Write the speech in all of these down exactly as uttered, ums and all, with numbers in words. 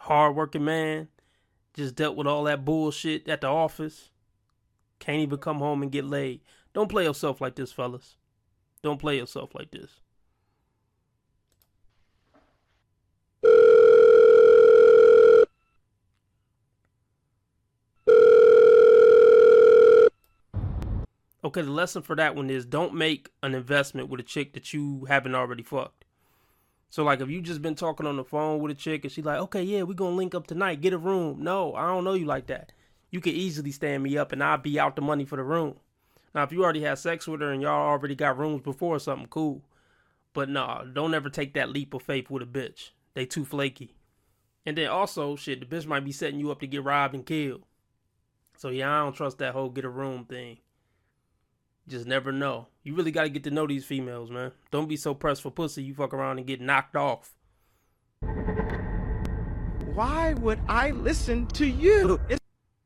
hard-working man, just dealt with all that bullshit at the office, can't even come home and get laid. Don't play yourself like this, fellas. Don't play yourself like this. Okay, the lesson for that one is don't make an investment with a chick that you haven't already fucked. So, like, if you just been talking on the phone with a chick and she's like, okay, yeah, we're going to link up tonight, get a room. No, I don't know you like that. You could easily stand me up and I'll be out the money for the room. Now, if you already had sex with her and y'all already got rooms before or something, cool. But no, don't ever take that leap of faith with a bitch. They too flaky. And then also, shit, the bitch might be setting you up to get robbed and killed. So, yeah, I don't trust that whole get a room thing. Just never know. You really got to get to know these females, man. Don't be so pressed for pussy you fuck around and get knocked off. Why would I listen to you? It's-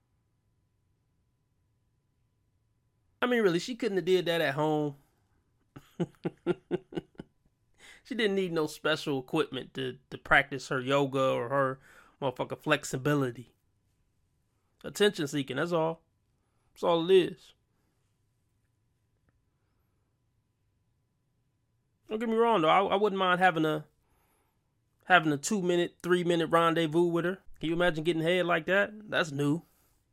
I mean, really, she couldn't have did that at home. She didn't need no special equipment to, to practice her yoga or her motherfucking flexibility. Attention seeking, that's all. That's all it is. Don't get me wrong though, I, I wouldn't mind having a having a two minute, three minute rendezvous with her. Can you imagine getting head like that? That's new.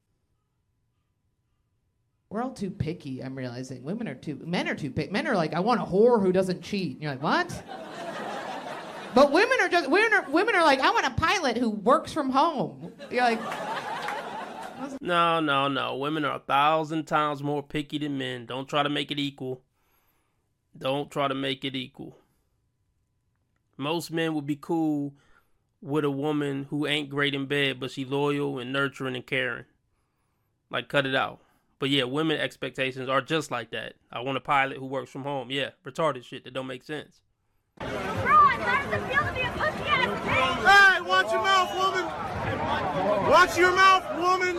We're all too picky, I'm realizing. Women are too, men are too picky. Men are like, I want a whore who doesn't cheat. And you're like, what? But women are just, women are, women are like, I want a pilot who works from home. You're like... No, no, no. Women are a thousand times more picky than men. Don't try to make it equal. Don't try to make it equal. Most men would be cool with a woman who ain't great in bed, but she loyal and nurturing and caring. Like, cut it out. But yeah, women expectations are just like that. I want a pilot who works from home. Yeah, retarded shit that don't make sense. Bro, how does it feel to be a pussy ass bitch? Hey, watch your mouth, woman. Watch your mouth, woman.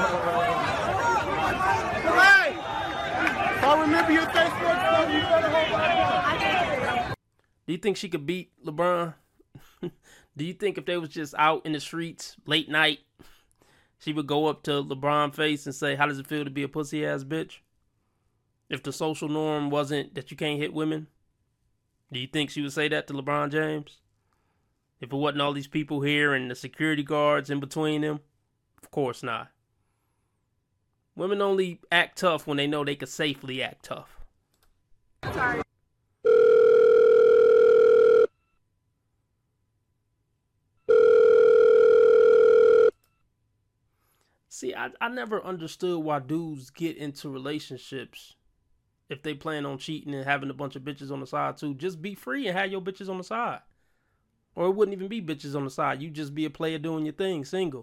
Hey, if I remember your Facebook stuff, you better hold on. Do you think she could beat LeBron? Do you think if they was just out in the streets late night, she would go up to LeBron's face and say, how does it feel to be a pussy ass bitch? If the social norm wasn't that you can't hit women, do you think she would say that to LeBron James? If it wasn't all these people here and the security guards in between them? Of course not. Women only act tough when they know they can safely act tough. Sorry. See, I, I never understood why dudes get into relationships if they plan on cheating and having a bunch of bitches on the side too. Just be free and have your bitches on the side. Or it wouldn't even be bitches on the side. You just be a player doing your thing, single.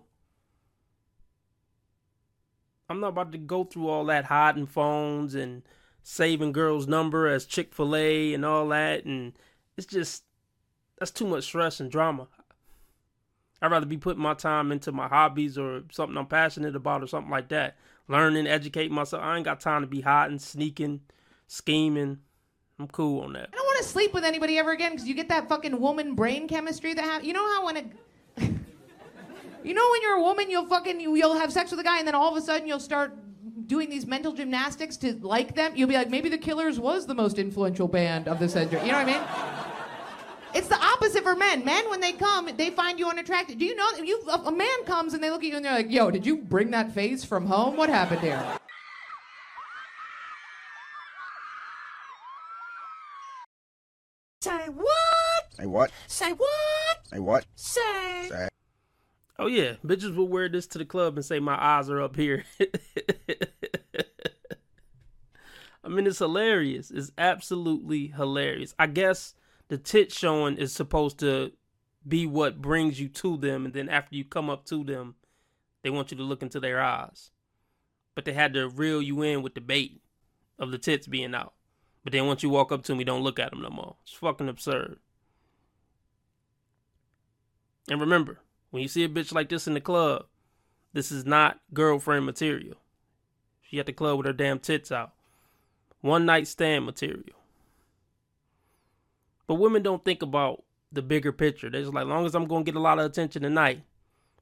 I'm not about to go through all that hiding phones and saving girls' number as Chick-fil-A and all that. And it's just, that's too much stress and drama. I'd rather be putting my time into my hobbies or something I'm passionate about or something like that. Learning, educating myself. I ain't got time to be hiding, sneaking, scheming. I'm cool on that. I don't want to sleep with anybody ever again because you get that fucking woman brain chemistry that ha- you know how when a you know when you're a woman you'll fucking you'll have sex with a guy and then all of a sudden you'll start doing these mental gymnastics to like them. You'll be like, maybe the Killers was the most influential band of the century. You know what I mean? It's the opposite for men. Men, when they come, they find you unattractive. Do you know you a man comes and they look at you and they're like, yo, did you bring that face from home? What happened here? Say what? Say what? Say what? Say what? Say. Say. Oh yeah, bitches will wear this to the club and say my eyes are up here. I mean, it's hilarious. It's absolutely hilarious. I guess the tit showing is supposed to be what brings you to them, and then after you come up to them, they want you to look into their eyes. But they had to reel you in with the bait of the tits being out. But then once you walk up to me, don't look at them no more. It's fucking absurd. And remember, when you see a bitch like this in the club, this is not girlfriend material. She at the club with her damn tits out. One night stand material. But women don't think about the bigger picture. They're just like, long as I'm going to get a lot of attention tonight,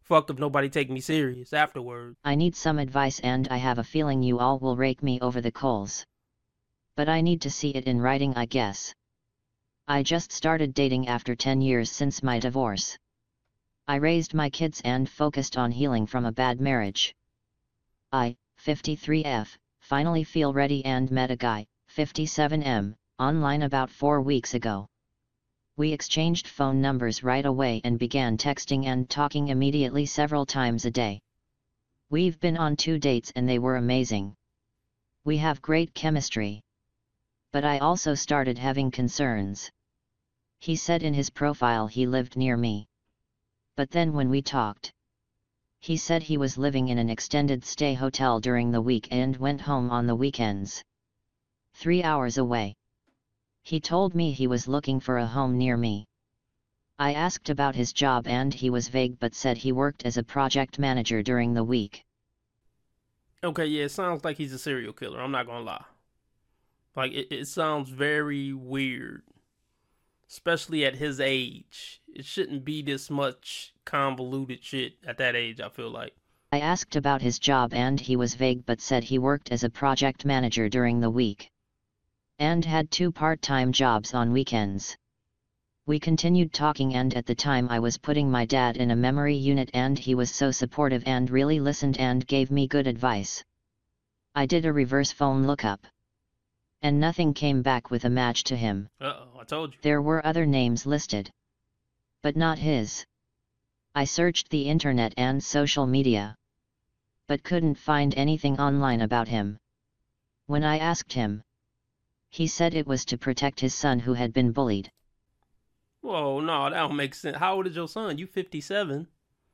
fucked if nobody take me serious afterwards. I need some advice and I have a feeling you all will rake me over the coals. But I need to see it in writing, I guess. I just started dating after ten years since my divorce. I raised my kids and focused on healing from a bad marriage. I, fifty-three F, finally feel ready and met a guy, fifty-seven M, online about four weeks ago. We exchanged phone numbers right away and began texting and talking immediately several times a day. We've been on two dates and they were amazing. We have great chemistry. But I also started having concerns. He said in his profile he lived near me. But then when we talked, he said he was living in an extended stay hotel during the week and went home on the weekends. Three hours away. He told me he was looking for a home near me. I asked about his job and he was vague but said he worked as a project manager during the week. Okay, yeah, it sounds like he's a serial killer, I'm not gonna lie. Like, it, it sounds very weird. Especially at his age. It shouldn't be this much convoluted shit at that age, I feel like. I asked about his job and he was vague but said he worked as a project manager during the week. And had two part-time jobs on weekends. We continued talking and at the time I was putting my dad in a memory unit and he was so supportive and really listened and gave me good advice. I did a reverse phone lookup. And nothing came back with a match to him. Uh-oh, I told you. There were other names listed. But not his. I searched the internet and social media. But couldn't find anything online about him. When I asked him, he said it was to protect his son who had been bullied. Whoa, no, that don't make sense. How old is your son? You fifty-seven.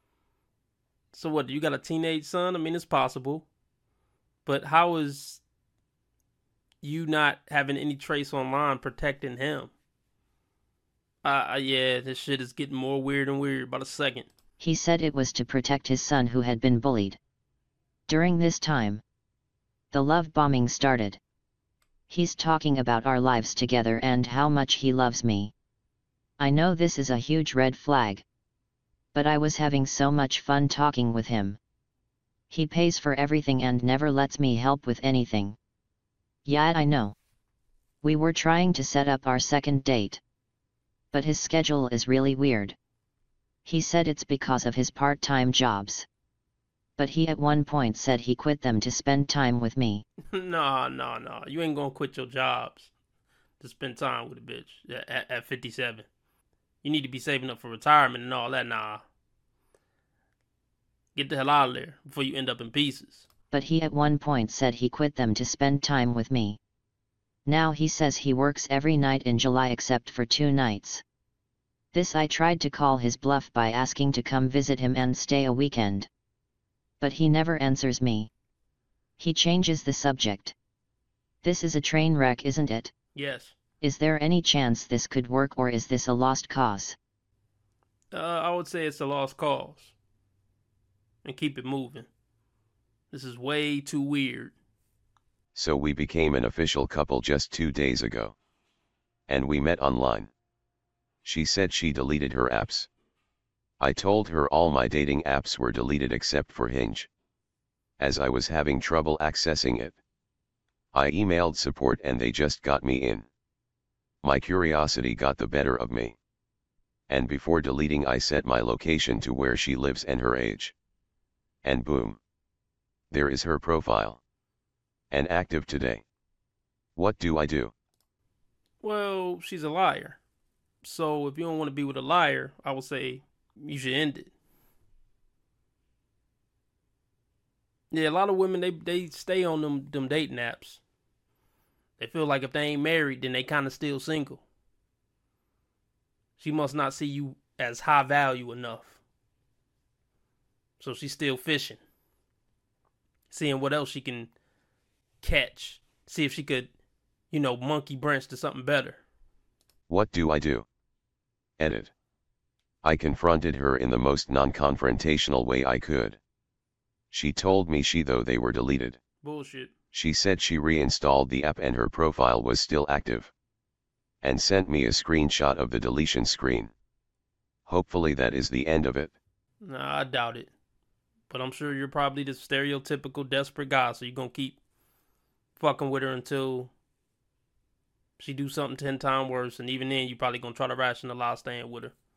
So what, you got a teenage son? I mean, it's possible. But how is you not having any trace online protecting him? Uh, yeah, this shit is getting more weird and weird by the second. He said it was to protect his son who had been bullied. During this time, the love bombing started. He's talking about our lives together and how much he loves me. I know this is a huge red flag. But I was having so much fun talking with him. He pays for everything and never lets me help with anything. Yeah, I know. We were trying to set up our second date. But his schedule is really weird. He said it's because of his part-time jobs. But he at one point said he quit them to spend time with me. Nah, nah, nah. You ain't gonna quit your jobs to spend time with a bitch at, at fifty-seven. You need to be saving up for retirement and all that, nah. Get the hell out of there before you end up in pieces. But he at one point said he quit them to spend time with me. Now he says he works every night in July except for two nights. This I tried to call his bluff by asking to come visit him and stay a weekend. But he never answers me. He changes the subject. This is a train wreck, isn't it? Yes. Is there any chance this could work or is this a lost cause? Uh, I would say it's a lost cause. And keep it moving. This is way too weird. So we became an official couple just two days ago. And we met online. She said she deleted her apps. I told her all my dating apps were deleted except for Hinge. As I was having trouble accessing it. I emailed support and they just got me in. My curiosity got the better of me. And before deleting I set my location to where she lives and her age. And boom. There is her profile. And active today. What do I do? Well, she's a liar. So if you don't want to be with a liar, I would say you should end it. Yeah, a lot of women, they they stay on them, them dating apps. They feel like if they ain't married, then they kind of still single. She must not see you as high value enough. So she's still fishing. Seeing what else she can catch. See if she could, you know, monkey branch to something better. What do I do? Edit. I confronted her in the most non-confrontational way I could. She told me she though they were deleted. Bullshit. She said she reinstalled the app and her profile was still active. And sent me a screenshot of the deletion screen. Hopefully that is the end of it. Nah, I doubt it. But I'm sure you're probably the stereotypical desperate guy, so you're gonna keep fucking with her until she do something ten times worse, and even then you probably gonna try to rationalize staying with her.